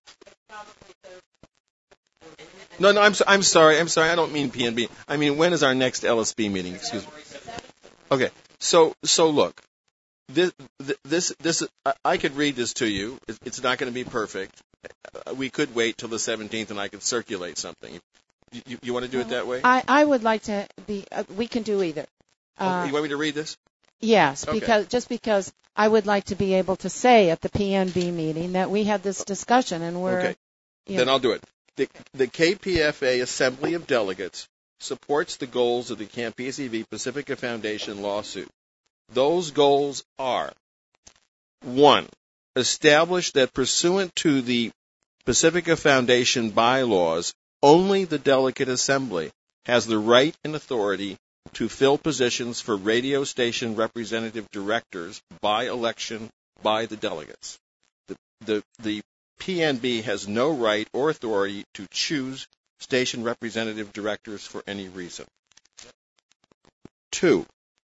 No. I'm sorry. I don't mean PNB. I mean, when is our next LSB meeting? Excuse me. Okay. So look, this I could read this to you. It's not going to be perfect. We could wait till the 17th, and I could circulate something. You want to do it that way? I would like to be. We can do either. You want me to read this? Yes, okay. because I would like to be able to say at the PNB meeting that we had this discussion and we're. Okay. Then I'll do it. The KPFA Assembly of Delegates supports the goals of the Campese v. Pacifica Foundation lawsuit. Those goals are: 1. Establish that pursuant to the Pacifica Foundation bylaws, only the Delegate Assembly has the right and authority to fill positions for radio station representative directors by election by the delegates. The PNB has no right or authority to choose station representative directors for any reason. 2.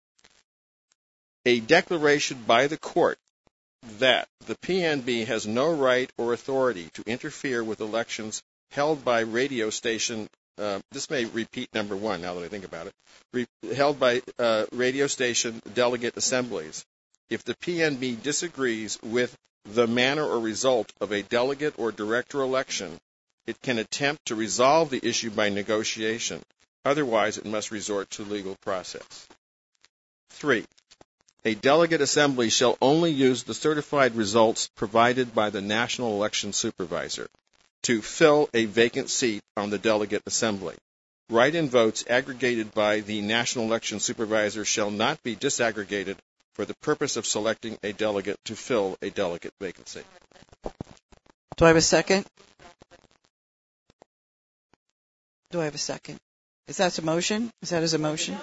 A declaration by the court that the PNB has no right or authority to interfere with elections held by radio station, this may repeat number 1 now that I think about it, held by radio station delegate assemblies. If the PNB disagrees with the manner or result of a delegate or director election, it can attempt to resolve the issue by negotiation. Otherwise, it must resort to legal process. 3. A delegate assembly shall only use the certified results provided by the National Election Supervisor to fill a vacant seat on the delegate assembly. Write-in votes aggregated by the National Election Supervisor shall not be disaggregated for the purpose of selecting a delegate to fill a delegate vacancy. Do I have a second? Do I have a second? Is that a motion? Is that as a motion?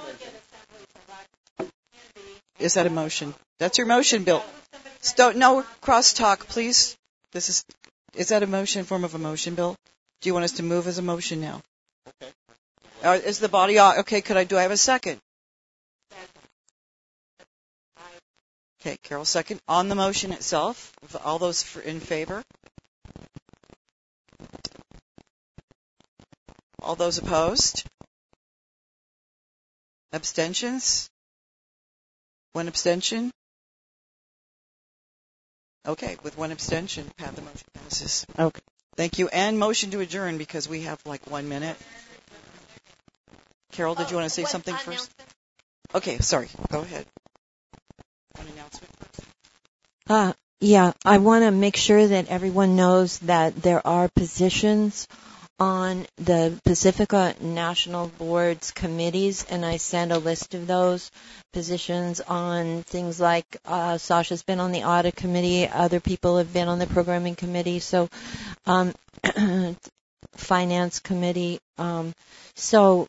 Is that a motion? That's your motion, Bill. No crosstalk, please. Is that a motion, form of a motion, Bill? Do you want us to move as a motion now? Okay. Is the body okay? Do I have a second? Okay, Carol, second. On the motion itself, all those in favor? All those opposed? Abstentions? One abstention? Okay, with one abstention, Pat, the motion passes. Okay. Thank you. And motion to adjourn because we have like 1 minute. Carol, did you want to say something first? Okay, sorry. Go ahead. One announcement first. Yeah, I want to make sure that everyone knows that there are positions on the Pacifica National Board's committees, and I sent a list of those positions on things like Sasha's been on the audit committee, other people have been on the programming committee, so finance committee. So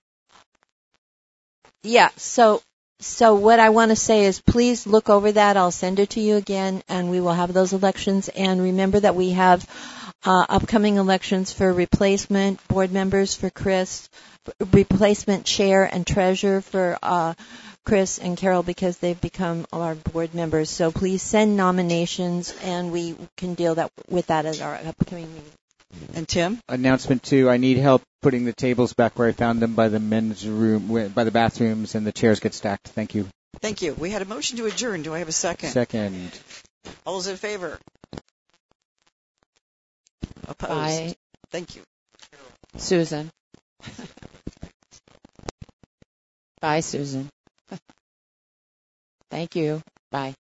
what I want to say is please look over that. I'll send it to you again, and we will have those elections. And remember that we have upcoming elections for replacement board members for Chris, replacement chair and treasurer for Chris and Carol because they've become our board members. So please send nominations, and we can deal with that at our upcoming meeting. And Tim? Announcement 2, I need help putting the tables back where I found them by the men's room, by the bathrooms, and the chairs get stacked. Thank you. Thank you. We had a motion to adjourn. Do I have a second? Second. All those in favor? Opposed? Bye. Thank you. Susan. Bye, Susan. Thank you. Bye.